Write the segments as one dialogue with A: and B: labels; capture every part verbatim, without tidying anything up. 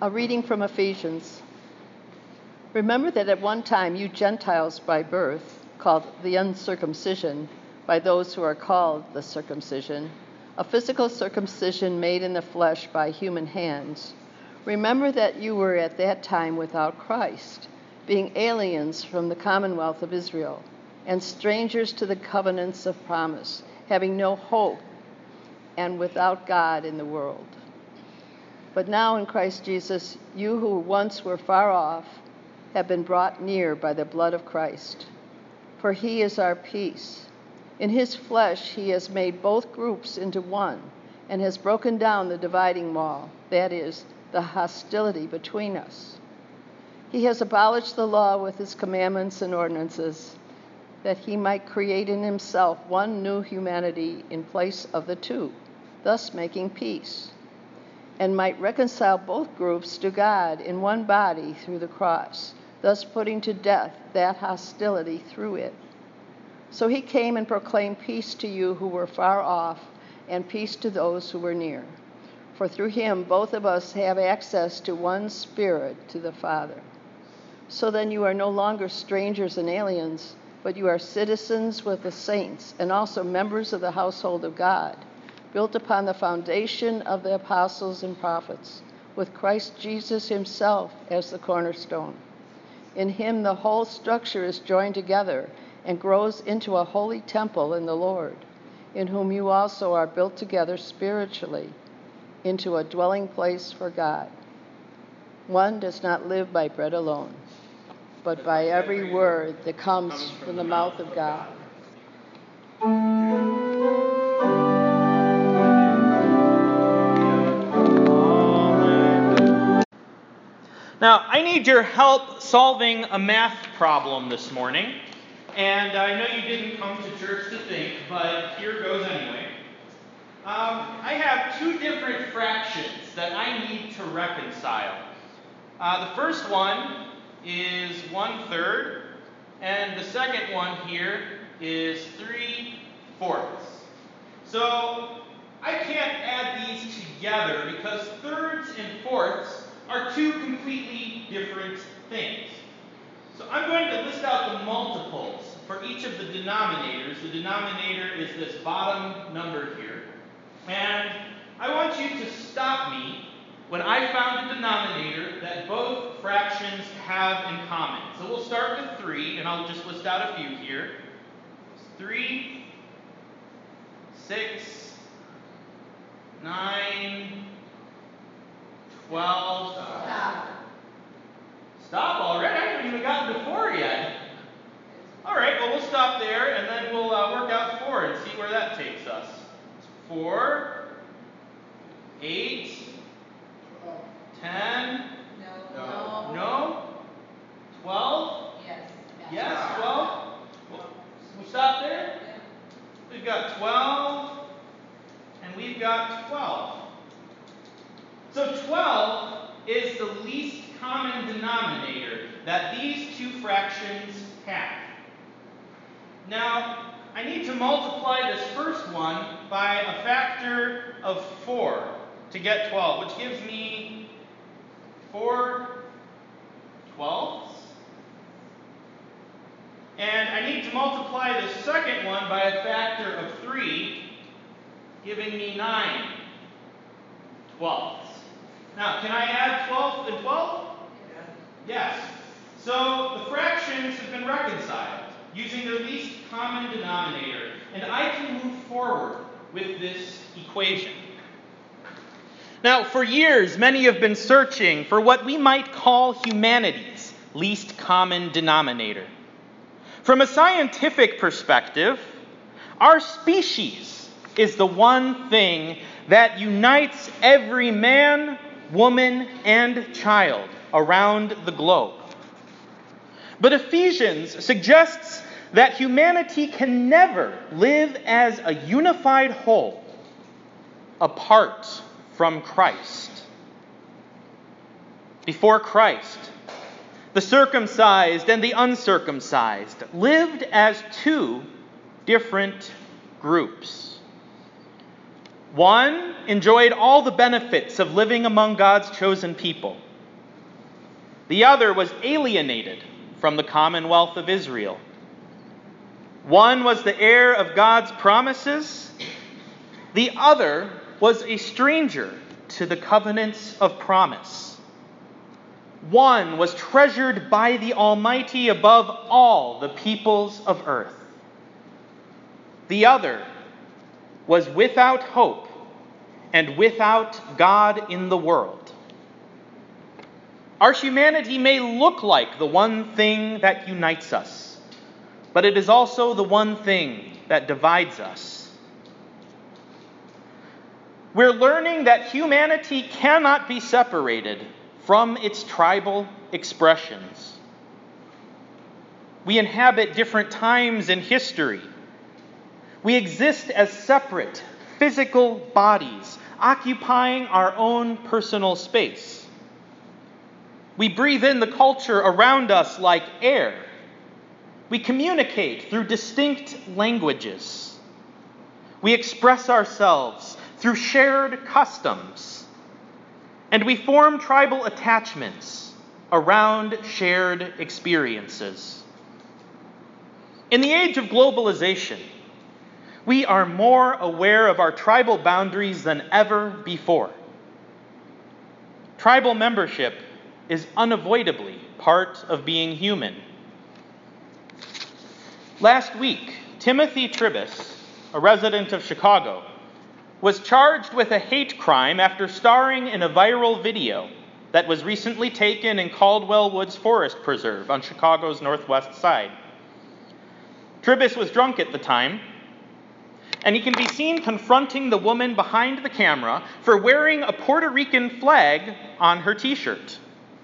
A: A reading from Ephesians. Remember that at one time you Gentiles by birth, called the uncircumcision by those who are called the circumcision, a physical circumcision made in the flesh by human hands. Remember that you were at that time without Christ, being aliens from the commonwealth of Israel, and strangers to the covenants of promise, having no hope, and without God in the world. But now in Christ Jesus, you who once were far off have been brought near by the blood of Christ. For he is our peace. In his flesh he has made both groups into one, and has broken down the dividing wall, that is, the hostility between us. He has abolished the law with its commandments and ordinances, that he might create in himself one new humanity in place of the two, thus making peace, and might reconcile both groups to God in one body through the cross, thus putting to death that hostility through it. So he came and proclaimed peace to you who were far off, and peace to those who were near. For through him both of us have access to one Spirit, to the Father. So then you are no longer strangers and aliens, but you are citizens with the saints, and also members of the household of God, built upon the foundation of the apostles and prophets, with Christ Jesus himself as the cornerstone. In him the whole structure is joined together and grows into a holy temple in the Lord, in whom you also are built together spiritually into a dwelling place for God. One does not live by bread alone, but by every word that comes from the mouth of God.
B: Now, I need your help solving a math problem this morning. And I know you didn't come to church to think, but here goes anyway. Um, I have two different fractions that I need to reconcile. Uh, the first one is one third, and the second one here is three fourths. So I can't add these together because thirds and fourths are two completely different things. So I'm going to list out the multiples for each of the denominators. The denominator is this bottom number here. And I want you to stop me when I found a denominator that both fractions have in common. So we'll start with three, and I'll just list out a few here. three, six, nine, twelve.
A: Stop.
B: Stop already? I haven't even gotten to four yet. All right, well, we'll stop there, and then we'll uh, work out four and see where that takes us. four, eight, ten.
C: No.
B: No? No? twelve?
C: Yes.
B: Yes, twelve? Well, we stop there?
C: Yeah.
B: We've got twelve, and we've got twelve. So twelve is the least common denominator that these two fractions have. Now, I need to multiply this first one by a factor of four to get twelve, which gives me four twelfths. And I need to multiply the second one by a factor of three, giving me nine twelfths. Now, can I add twelfth and twelfth? Yes. So the fractions have been reconciled using their least common denominator, and I can move forward with this equation. Now, for years, many have been searching for what we might call humanity's least common denominator. From a scientific perspective, our species is the one thing that unites every man, woman, and child around the globe. But Ephesians suggests that humanity can never live as a unified whole apart from Christ. Before Christ, the circumcised and the uncircumcised lived as two different groups. One enjoyed all the benefits of living among God's chosen people, The other was alienated from the commonwealth of Israel. One was the heir of God's promises. The other was a stranger to the covenants of promise. One was treasured by the Almighty above all the peoples of earth. The other was without hope and without God in the world. Our humanity may look like the one thing that unites us, but it is also the one thing that divides us. We're learning that humanity cannot be separated from its tribal expressions. We inhabit different times in history. We exist as separate physical bodies, occupying our own personal space. We breathe in the culture around us like air. We communicate through distinct languages. We express ourselves through shared customs. And we form tribal attachments around shared experiences. In the age of globalization, we are more aware of our tribal boundaries than ever before. Tribal membership is unavoidably part of being human. Last week, Timothy Tribus, a resident of Chicago, was charged with a hate crime after starring in a viral video that was recently taken in Caldwell Woods Forest Preserve on Chicago's northwest side. Tribus was drunk at the time, and he can be seen confronting the woman behind the camera for wearing a Puerto Rican flag on her t-shirt.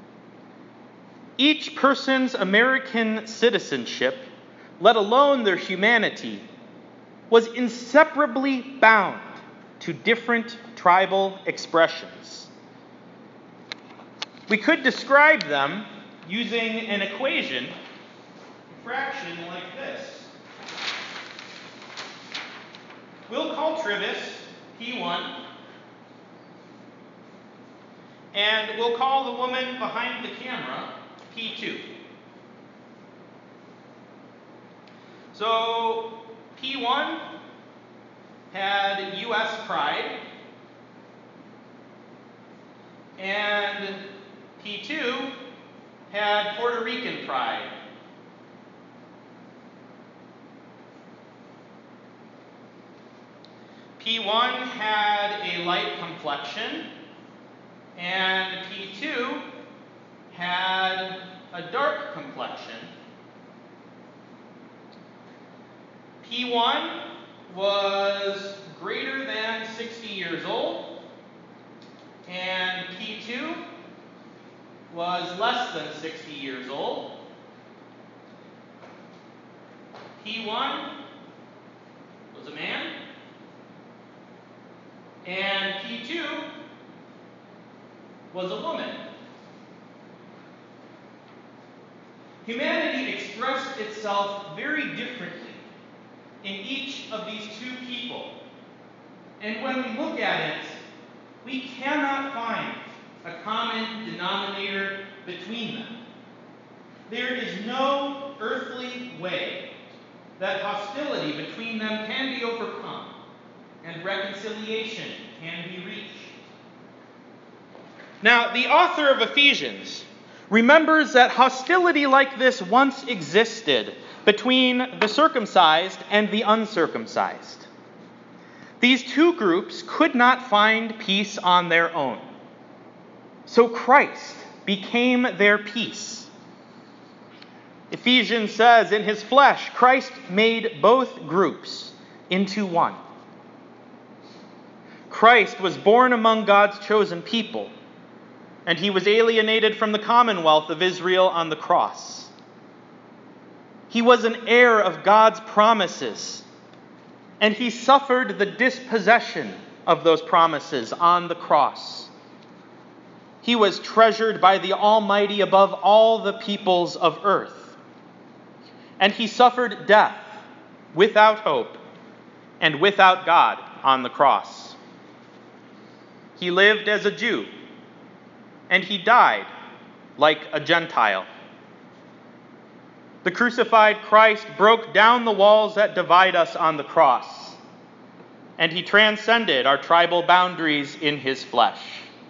B: Each person's American citizenship, let alone their humanity, was inseparably bound to different tribal expressions. We could describe them using an equation, a fraction like this. We'll call Tribus P one, and we'll call the woman behind the camera P two. So P one had U S pride, and P two had Puerto Rican pride. P one had a light complexion, and P two had a dark complexion. P one was greater than sixty years old, and P two was less than sixty years old. P one was a man, and P two was a woman. Humanity expressed itself very differently in each of these two people. And when we look at it, we cannot find a common denominator between them. There is no earthly way that hostility between them can be overcome and reconciliation can be reached. Now, the author of Ephesians remembers that hostility like this once existed between the circumcised and the uncircumcised. These two groups could not find peace on their own. So Christ became their peace. Ephesians says, in his flesh, Christ made both groups into one. Christ was born among God's chosen people, and he was alienated from the commonwealth of Israel on the cross. He was an heir of God's promises, and he suffered the dispossession of those promises on the cross. He was treasured by the Almighty above all the peoples of earth, and he suffered death without hope and without God on the cross. He lived as a Jew, and he died like a Gentile. The crucified Christ broke down the walls that divide us on the cross, and he transcended our tribal boundaries in his flesh.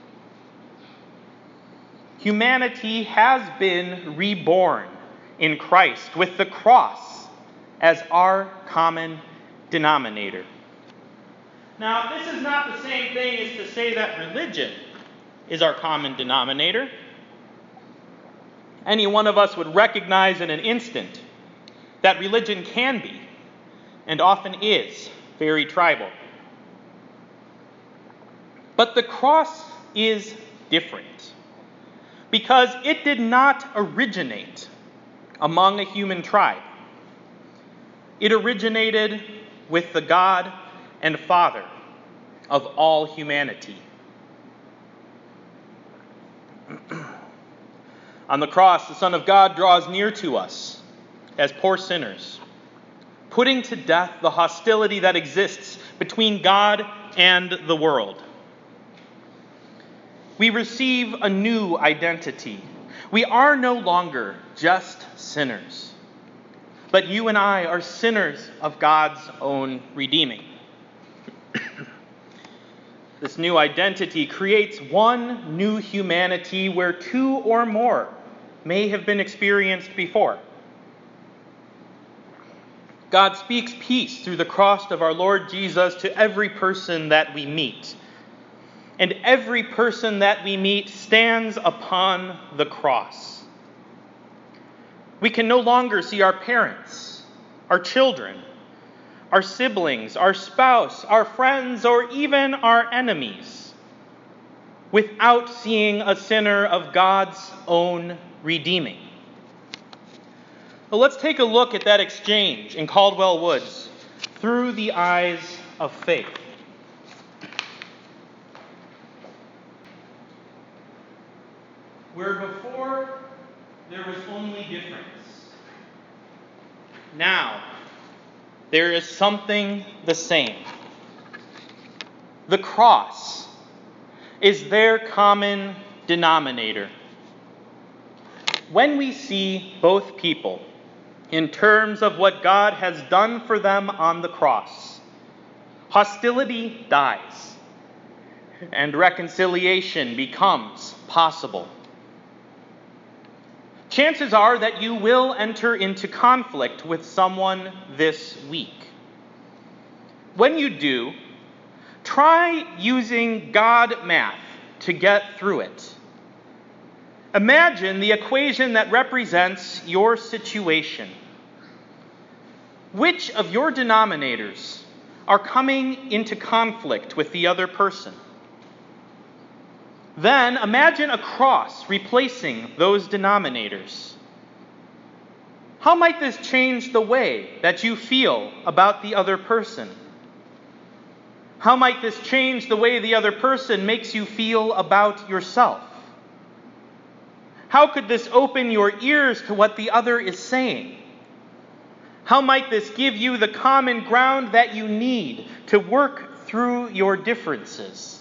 B: Humanity has been reborn in Christ with the cross as our common denominator. Now, this is not the same thing as to say that religion is our common denominator. Any one of us would recognize in an instant that religion can be, and often is, very tribal. But the cross is different, because it did not originate among a human tribe. It originated with the God and Father of all humanity. On the cross, the Son of God draws near to us as poor sinners, putting to death the hostility that exists between God and the world. We receive a new identity. We are no longer just sinners, but you and I are sinners of God's own redeeming. This new identity creates one new humanity where two or more may have been experienced before. God speaks peace through the cross of our Lord Jesus to every person that we meet. And every person that we meet stands upon the cross. We can no longer see our parents, our children, our siblings, our spouse, our friends, or even our enemies without seeing a sinner of God's own redeeming. Well, let's take a look at that exchange in Caldwell Woods through the eyes of faith. Where before there was only difference, now there is something the same. The cross is their common denominator. When we see both people in terms of what God has done for them on the cross, hostility dies and reconciliation becomes possible. Chances are that you will enter into conflict with someone this week. When you do, try using God math to get through it. Imagine the equation that represents your situation. Which of your denominators are coming into conflict with the other person? Then imagine a cross replacing those denominators. How might this change the way that you feel about the other person? How might this change the way the other person makes you feel about yourself? How could this open your ears to what the other is saying? How might this give you the common ground that you need to work through your differences?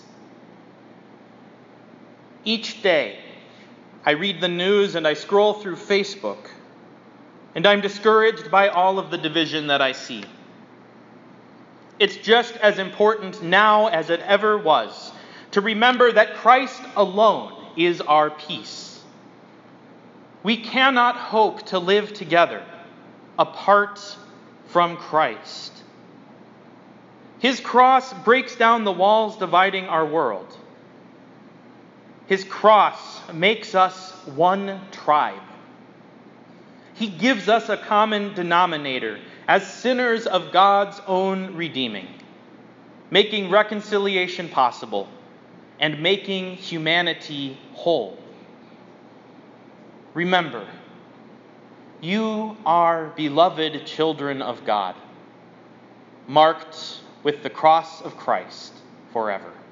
B: Each day, I read the news and I scroll through Facebook, and I'm discouraged by all of the division that I see. It's just as important now as it ever was to remember that Christ alone is our peace. We cannot hope to live together apart from Christ. His cross breaks down the walls dividing our world. His cross makes us one tribe. He gives us a common denominator as sinners of God's own redeeming, making reconciliation possible and making humanity whole. Remember, you are beloved children of God, marked with the cross of Christ forever.